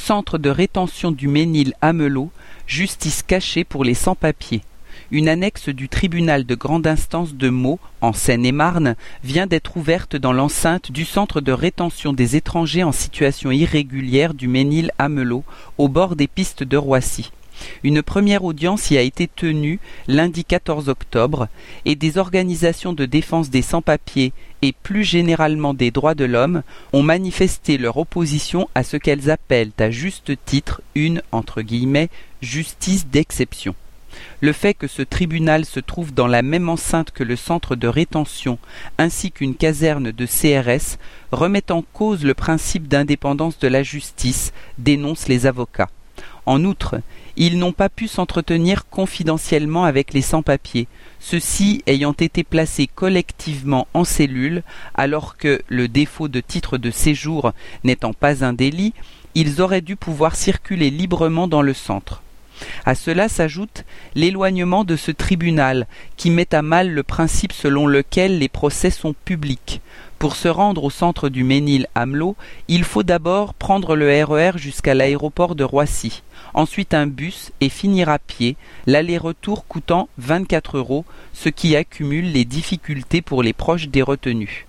Centre de rétention du Ménil-Amelot, justice cachée pour les sans-papiers. Une annexe du tribunal de grande instance de Meaux, en Seine-et-Marne, vient d'être ouverte dans l'enceinte du centre de rétention des étrangers en situation irrégulière du Ménil-Amelot, au bord des pistes de Roissy. Une première audience y a été tenue lundi 14 octobre et des organisations de défense des sans-papiers et plus généralement des droits de l'homme ont manifesté leur opposition à ce qu'elles appellent à juste titre une « justice d'exception ». Le fait que ce tribunal se trouve dans la même enceinte que le centre de rétention ainsi qu'une caserne de CRS remet en cause le principe d'indépendance de la justice, dénoncent les avocats. En outre, ils n'ont pas pu s'entretenir confidentiellement avec les sans-papiers, ceux-ci ayant été placés collectivement en cellule, alors que, le défaut de titre de séjour n'étant pas un délit, ils auraient dû pouvoir circuler librement dans le centre. À cela s'ajoute l'éloignement de ce tribunal qui met à mal le principe selon lequel les procès sont publics. Pour se rendre au centre du Ménil-Amelot, il faut d'abord prendre le RER jusqu'à l'aéroport de Roissy, ensuite un bus et finir à pied, l'aller-retour coûtant 24 €, ce qui accumule les difficultés pour les proches des retenus.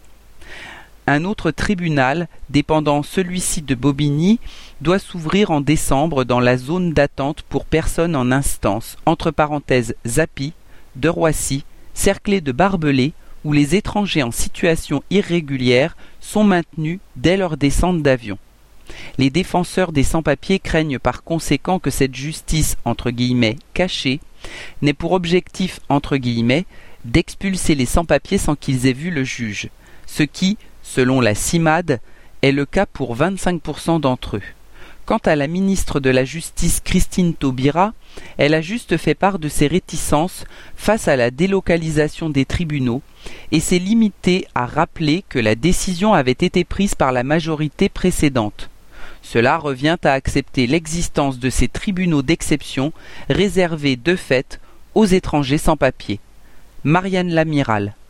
Un autre tribunal, dépendant celui-ci de Bobigny, doit s'ouvrir en décembre dans la zone d'attente pour personnes en instance, entre parenthèses Zappy, de Roissy, cerclé de barbelés, où les étrangers en situation irrégulière sont maintenus dès leur descente d'avion. Les défenseurs des sans-papiers craignent par conséquent que cette justice « cachée » n'ait pour objectif « d'expulser les sans-papiers sans qu'ils aient vu le juge », ce qui, selon la CIMAD, est le cas pour 25% d'entre eux. Quant à la ministre de la Justice Christine Taubira, elle a juste fait part de ses réticences face à la délocalisation des tribunaux et s'est limitée à rappeler que la décision avait été prise par la majorité précédente. Cela revient à accepter l'existence de ces tribunaux d'exception réservés de fait aux étrangers sans papier. Marianne Lamiral.